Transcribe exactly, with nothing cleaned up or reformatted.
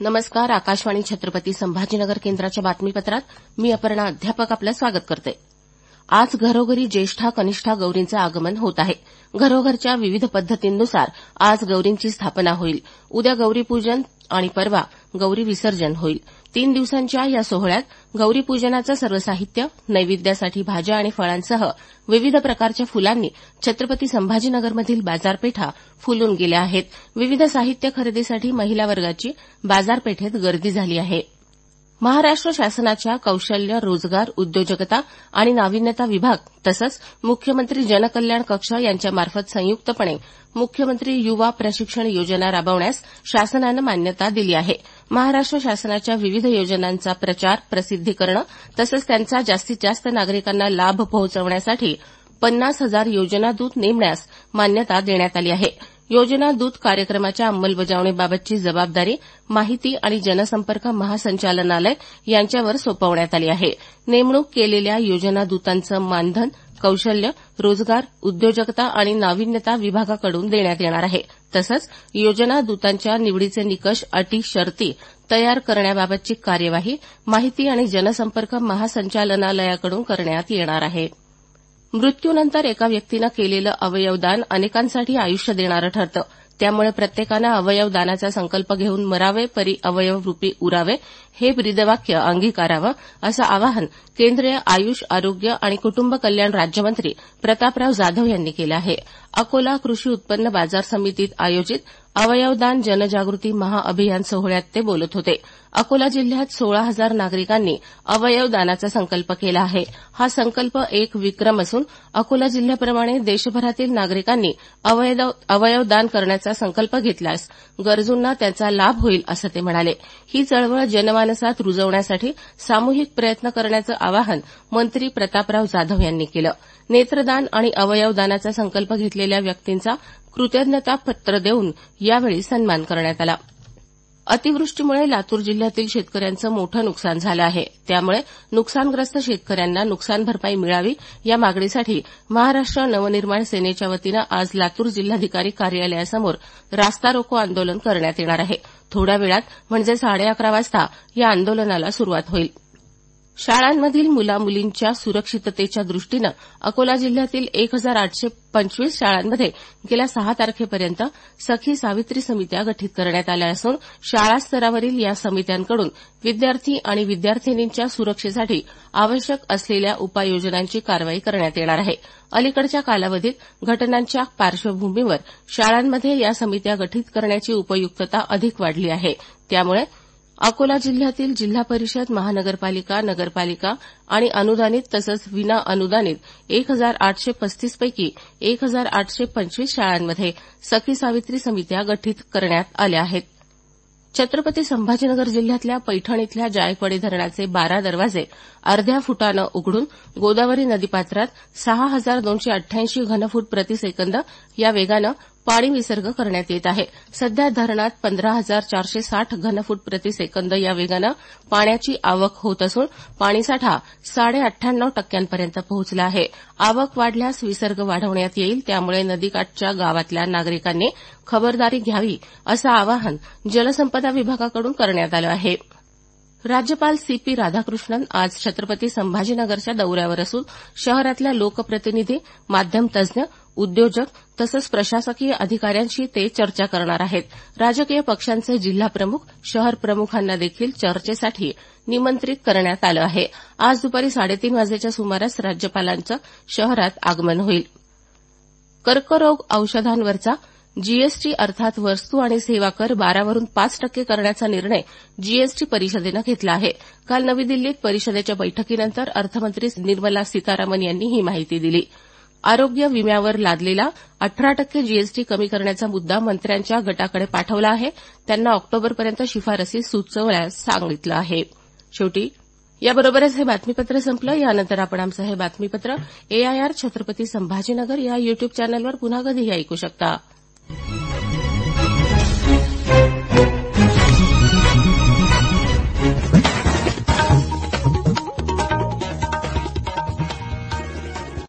नमस्कार. आकाशवाणी छत्रपती संभाजीनगर केंद्राच्या बातमीपत्रात मी अपर्णा अध्यापक आपलं स्वागत करते. आज घरोघरी ज्येष्ठा कनिष्ठा गौरींचं आगमन होत आहे. घरोघरच्या विविध पद्धतींनुसार आज गौरींची स्थापना होईल. उद्या गौरीपूजन आणि परवा गौरी विसर्जन होईल. तीन दिवसांच्या या सोहळ्यात गौरीपूजनाचं सर्व साहित्य, नैवेद्यासाठी भाज्या आणि फळांसह विविध प्रकारच्या फुलांनी छत्रपती संभाजीनगरमधील बाजारपेठा फुलून गेल्या आहेत. विविध साहित्य खरेदीसाठी महिला वर्गाची बाजारपेठेत गर्दी झाली आहे. महाराष्ट्र शासनाच्या कौशल्य, रोजगार, उद्योजकता आणि नाविन्यता विभाग तसंच मुख्यमंत्री जनकल्याण कक्ष यांच्यामार्फत संयुक्तपणे मुख्यमंत्री युवा प्रशिक्षण योजना राबवण्यास शासनानं मान्यता दिली आहे. महाराष्ट्र शासनाच्या विविध योजनांचा प्रचार, प्रसिद्धी करणं तसंच त्यांचा जास्तीत जास्त नागरिकांना लाभ पोहोचवण्यासाठी पन्नास हजार योजना दूत नेमण्यास मान्यता देण्यात आली आहे. योजना दूत कार्यक्रमाच्या अंमलबजावणीबाबतची जबाबदारी माहिती आणि जनसंपर्क महासंचालनालय यांच्यावर सोपवण्यात आली आहे. नेमणूक केलेल्या योजना दूतांचं मानधन कौशल्य, रोजगार, उद्योजकता आणि नाविन्यता विभागाकडून देण्यात येणार आहे. तसंच योजना दूतांच्या निवडीचे निकष, अटी, शर्ती तयार करण्याबाबतची कार्यवाही माहिती आणि जनसंपर्क महासंचालनालयाकडून करण्यात येणार आहे. मृत्यूनंतर एका व्यक्तीनं केलेलं अवयवदान अनेकांसाठी आयुष्य देणारं ठरतं. त्यामुळे प्रत्येकानं अवयवदानाचा संकल्प घेऊन मरावे परी अवयवरूपी उरावे हे ब्रीदवाक्य अंगीकारावं असं आवाहन केंद्रीय आयुष, आरोग्य आणि कुटुंब कल्याण राज्यमंत्री प्रतापराव जाधव यांनी केलं आहे. अकोला कृषी उत्पन्न बाजार समितीत आयोजित अवयवदान जनजागृती महाअभियान सोहळ्यात ते बोलत होते. अकोला जिल्ह्यात सोळा हजार नागरिकांनी अवयवदानाचा संकल्प केला आहे. हा संकल्प एक विक्रम असून अकोला जिल्ह्याप्रमाणे देशभरातील नागरिकांनी अवयवदान करण्याचा संकल्प घेतल्यास गरजूंना त्याचा लाभ होईल असं ते म्हणाले. ही चळवळ जनमानसात रुजवण्यासाठी सामूहिक प्रयत्न करण्याचं आवाहन मंत्री प्रतापराव जाधव यांनी केलं. नेत्रदान आणि अवयवदानाचा संकल्प घेतलेल्या व्यक्तींचा कृतज्ञता पत्र देऊन यावेळी सन्मान करण्यात आला. अतिवृष्टीमुळे लातूर जिल्ह्यातील शेतकऱ्यांचं मोठं नुकसान झालं आहे. त्यामुळे नुकसानग्रस्त शेतकऱ्यांना नुकसान भरपाई मिळावी या मागणीसाठी महाराष्ट्र नवनिर्माण सेनेच्या वतीनं आज लातूर जिल्हाधिकारी कार्यालयासमोर रास्ता रोको आंदोलन करण्यात येणार आहे. थोड्या वेळात म्हणजे साडे अकरा वाजता या आंदोलनाला सुरुवात होईल. शाळांमधील मुलामुलींच्या सुरक्षिततेच्या दृष्टीनं अकोला जिल्ह्यातील एक हजार आठशे पंचवीस शाळांमध्ये गेल्या सहा तारखेपर्यंत सखी सावित्री समित्या गठीत करण्यात आल्या असून शाळा स्तरावरील या समित्यांकडून विद्यार्थी आणि विद्यार्थिनींच्या सुरक्षेसाठी आवश्यक असलेल्या उपाययोजनांची कारवाई करण्यात येणार आहे. अलीकडच्या कालावधीत घटनांच्या पार्श्वभूमीवर शाळांमध्ये या समित्या गठीत करण्याची उपयुक्तता अधिक वाढली आहे. त्यामुळे अकोला जिल्ह्यातील जिल्हा परिषद, महानगरपालिका, नगरपालिका आणि अनुदानित तसंच विना अनुदानित एक हजार आठशे पस्तीस पैकी एक हजार आठशे पंचवीस शाळांमध्ये सखी सावित्री समित्या गठीत करण्यात आल्या आहेत. छत्रपती संभाजीनगर जिल्ह्यातल्या पैठण इथल्या जायकवाडी धरणाचे बारा दरवाजे अर्ध्या फुटानं उघडून गोदावरी नदीपात्रात सहा हजार दोनशे अठ्ठ्याऐंशी घनफूट प्रतिसेकंद या वेगानं पाणी विसर्ग करण्यात येत आहे. सध्या धरणात पंधरा हजार चारशे साठ घनफूट प्रतिसेकंद या वेगानं पाण्याची आवक होत असून पाणीसाठा साडे अठ्ठ्याण्णव टक्क्यांपर्यंत पोहोचला आहे. आवक वाढल्यास विसर्ग वाढवण्यात येईल. त्यामुळे नदीकाठच्या गावातल्या नागरिकांनी खबरदारी घ्यावी असं आवाहन जलसंपदा विभागाकडून करण्यात आलं आहे. राज्यपाल सी पी राधाकृष्णन आज छत्रपती संभाजीनगरच्या दौऱ्यावर असून शहरातल्या लोकप्रतिनिधी, माध्यम तज्ञ, उद्योजक तसंच प्रशासकीय अधिकाऱ्यांशी ते चर्चा करणार आहेत. राजकीय पक्षांचे जिल्हाप्रमुख, शहर प्रमुखांना देखील चर्चेसाठी निमंत्रित करण्यात आलं आहे. आज दुपारी साडेतीन वाजेच्या सुमारास राज्यपालांचं शहरात आगमन होईल. कर्करोग औषधांवरचा जीएसटी अर्थात वस्तू आणि सेवा कर बारावरून पाच टक्के करण्याचा निर्णय जीएसटी परिषदेनं घेतला आहे. काल नवी दिल्लीत परिषदेच्या बैठकीनंतर अर्थमंत्री निर्मला सीतारामन यांनी ही माहिती दिली. आरोग्य विम्यावर लादलेला अठरा टक्के जीएसटी कमी करण्याचा मुद्दा मंत्र्यांच्या गटाकडे पाठवला आहे. त्यांना ऑक्टोबरपर्यंत शिफारसी सुचवण्यास सांगितलं आहे. शेवटी याबरोबरच हे बातमीपत्र संपलं. यानंतर आपण आमचं हे बातमीपत्र एआयआर छत्रपती संभाजीनगर या युट्यूब चॅनलवर पुन्हा कधीही ऐकू शकता.